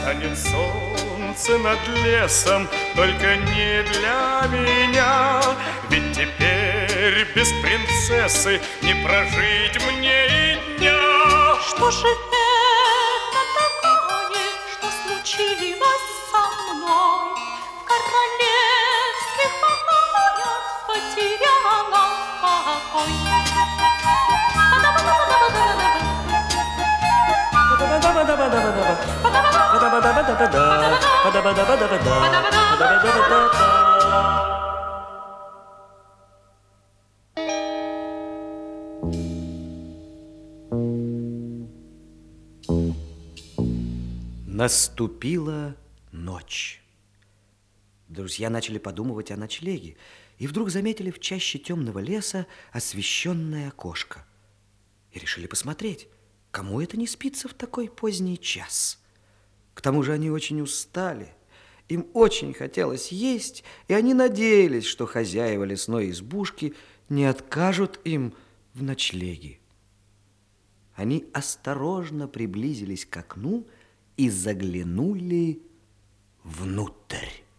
Встанет солнце над лесом, только не для меня. Ведь теперь без принцессы не прожить мне и дня. Что же это такое, что случилось со мной? В королевских покоях потеряла покой. Наступила ночь. Друзья начали подумывать о ночлеге и вдруг заметили в чаще темного леса освещенное окошко. И решили посмотреть, кому это не спится в такой поздний час. К тому же они очень устали, им очень хотелось есть, и они надеялись, что хозяева лесной избушки не откажут им в ночлеге. Они осторожно приблизились к окну и заглянули внутрь.